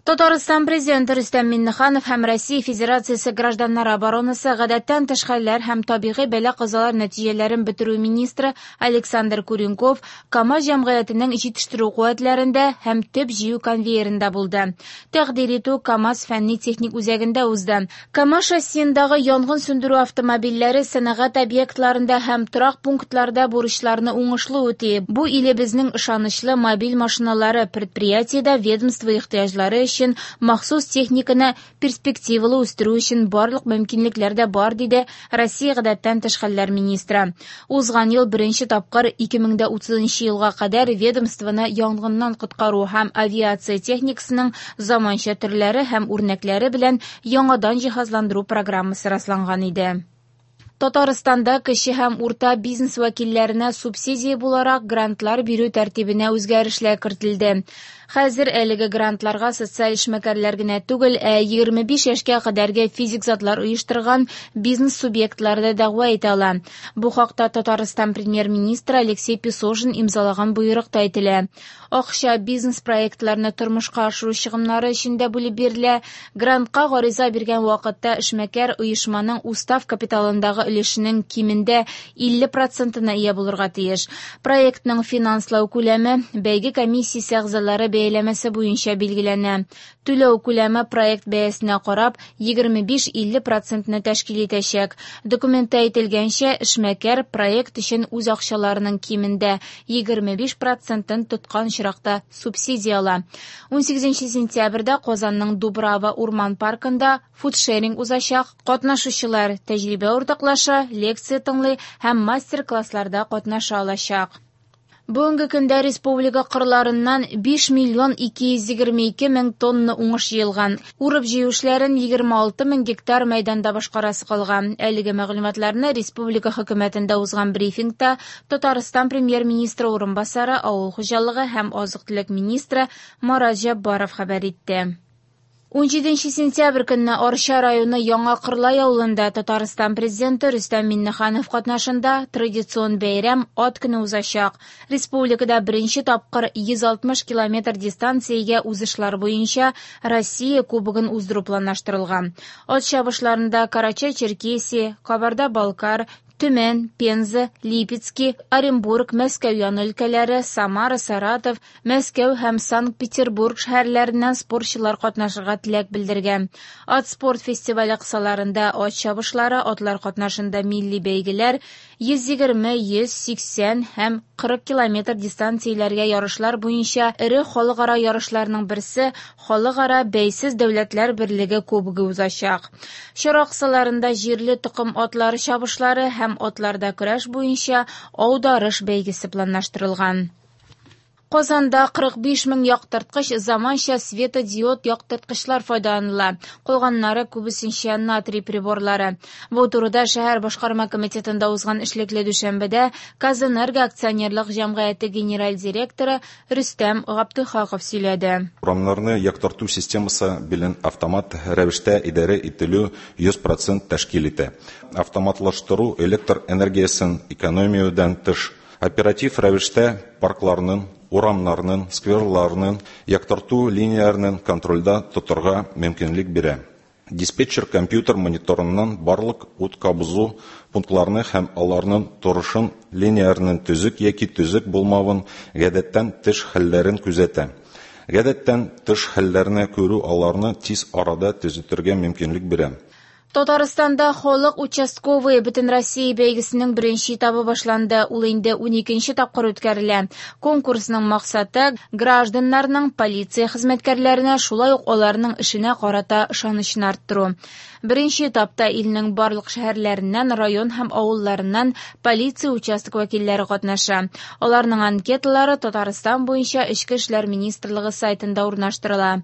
Татарстан президенты Рөстәм Миңнеханов һәм Россия Федерациясе гражданнар оборонасы гадәттән тыш хәлләр һәм табигый бәла-казалар нәтиҗәләрен бетерү министры Александр Куренков КАМАЗ җәмгыятенең җитештерү куәтләрендә һәм төп җыю конвейерында булды. Тәкъдир итү КАМАЗ фәнни-техник үзәгендә узды. КАМАЗ шассиендагы янгын сөндерү автомобильләре сәнәгать объектларында һәм торак пунктларда бурычларны уңышлы үти. Бу илебезнең ышанычлы мобиль машиналары предприятиедә ведомство ихтыяҗлары өчен махсус техниканы перспективалы үстерү өчен барлык мөмкинлекләр дә бар, диде Россия гадәттән тыш хәлләр министры. Узган ел беренче тапкыр 2030 елга кадәр ведомствоны янгыннан коткару һәм авиация техникасының заманча төрләре һәм үрнәкләре белән яңадан җиһазландыру программасы расланган иде. Татарстанда кече һәм урта бизнес вәкилләренә субсидия буларак грантлар бирү тәртибенә үзгәрешләр кертелде. Хәзер әлеге грантларга социаль эшмәкәрләр генә түгел, 25 яшькә кадәрге физик затлар оештырган бизнес субъектлары да дәгъва итә ала. Бу хакта Татарстан премьер-министры Алексей Песожин имзалаган буйрыкта әйтелә. Акча бизнес проектларны тормышка ашыру чыгымнары өчен дә бүлеп бирелә. Грантка гариза биргән вакытта эшмәкәр оешманың устав капиталындагы өлешенең кимендә 50%-на ия булырга тиеш. Проектның финанслау күләме бәйге комиссиясе әгъзалары бәяләмәсе буенча билгеләнә. Түләү күләме проект бәясенә карап 25-50%-ны тәшкил итәчәк. Документта әйтелгәнчә, эшмәкәр проект өчен үз акчаларының кимендә 25%-ын тоткан чиракта субсидия ала. 18 сентябрьдә Казанның Дубрава урман паркында фудшеринг узачак. Катнашучылар тәҗрибә уртаклаша, лекция тыңлый һәм мастер-классларда катнаша алачак. Бүгенге көндә республика кырларыннан 5 миллион 222 мең тонна уңыш җыелган. Урып җыю эшләрен 26 мең гектар мәйданда башкарасы калган. Әлеге мәгълүматларны республика хөкүмәтендә узган брифингта Татарстан премьер-министры урынбасары, авыл хуҗалыгы һәм азык-төлек министры Марат Җаббаров хәбәр итте. 17 сентябрь көнне Арча районы Яңа Кырлай авылында Татарстан президенты Рөстәм Миңнеханов катнашында традицион бәйрәм ат көне узачак. Республикада беренче тапкыр 160 километр дистанциягә узышлар буенча Россия кубогын уздыру планлаштырылган. Ат чабышларында Карача-Черкесия, Кабарда-Балкар, Төмән, Пенза, Липецкий, Оренбург, Мәскәү яны өлкәләре, Самара, Саратов, Мәскәү һәм Санкт-Петербург шәһәрләреннән спортчылар катнашырга теләк белдергән. Ат спорт фестивале кысаларында ат чабышлары, атлар катнашында милли бәйгеләр, 120, 180 һәм 40 километр дистанцияләргә ярышлар буенча эре халыкара ярышларның берсе халыкара бәйсез дәүләтләр берлеге кубогы узачак. Чара кысаларында җирле токым атлары чабышлары һәм атларда көрәш буенча аударыш бәйгесе планлаштырылган. Казанда 45 мең яктырткыч заманча светодиод яктырткычлар файдаланыла. Калганнары күбесенчә натрий приборлары. Бу турыда шәһәр башкарма комитетында узган эшлекле дүшәмбедә Казэнерго акционерлык җәмгыяте генераль директоры Рөстәм Габдухаков сөйләде. Урамнарны яктырту системасы белән автомат рәвештә идарә ителү 100% тәшкил итә. Автоматлаштыру электр энергиясын экономиядән тыш оператив рәвештә паркларның, урамнарның, скверларның, яктырту линияләрен контрольдә тотырга мөмкинлек бирә. Диспетчер компьютер мониторыннан барлык ут кабызу пунктларны һәм аларның торышын, линияләрнең төзек яки төзек булмавын, гадәттән тыш хәлләрен күзәтә. Гадәттән тыш хәлләрне күрү аларны тиз арада төзәтергә мөмкинлек бирә. Татарстанда халык участковые бөтен Россия бәйгесенең беренче этабы башланды. Ул инде 12нче тапкыр үткәрелә. Конкурсның максаты гражданнарның полиция хезмәткәрләренә, шулай ук аларның эшенә карата ышанычын арттыру. Беренче этапта илнең барлык шәһәрләреннән, район һәм авылларыннан полиция участок вәкилләре катнаша. Аларның анкеталары Татарстан буенча Эчке эшләр министрлыгы сайтында урнаштырыла.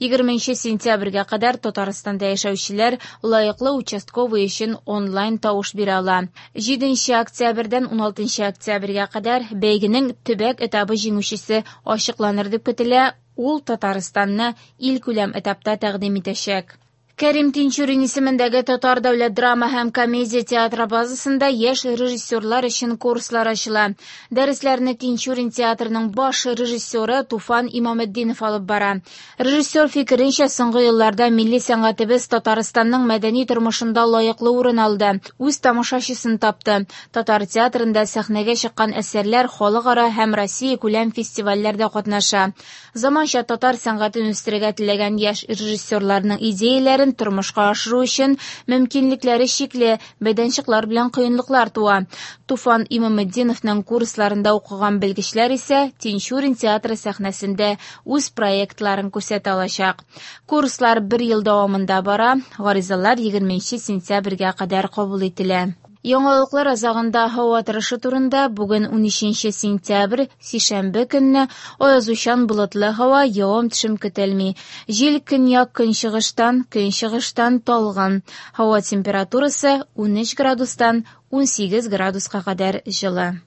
20 сентябрьгә кадәр Татарстанда яшәүчеләр лаеклы участковый өчен онлайн тавыш бирә ала. 7 октябрьдән 16 октябрьгә кадәр бәйгенең төбәк этабы җиңүчесе ачыкланыр дип көтелә. Ул Татарстанны ил күләм этапта тәкъдим итәчәк. Кәрим Тинчурин исемендәге Татар дәүләт драма һәм комедия театры базасында яшь режиссерлар өчен курслар ачыла. Дәресләрне Тинчурин театрының баш режиссеры Туфан Имаметдинов алып бара. Режиссер фикеренчә, соңгы елларда милли сәнгатебез Татарстанның мәдәни тормышында лаеклы урын алды, үз тамашачысын тапты. Татар театрында сәхнәгә чыккан әсәрләр халыкара һәм Россия күләм фестивальләрдә катнаша. Заманча татар сәнгатен үстерергә теләгән яшь режиссерларның идеяләре тормышка ашыру өчен мөмкинлекләре чикле, бәйданчыклар белән кыенлыклар туа. Туфан Имаметдиновның курсларында укыган белгечләр исә Тинчурин театры сәхнәсендә үз проектларын күрсәтә алачак. Курслар 1 ел дәвамында бара, гаризалар 20 сентябрьгә кадәр кабул ителә. Яңалыклар азагында һава торышы турында бүген 13 сентябрь сишәмбе көнне аязучан болытлы һава, явым-төшем көтелми. Җил көнчыгыштан талган. Һава температурасы 13 градустан 18 градуска кадәр җылы.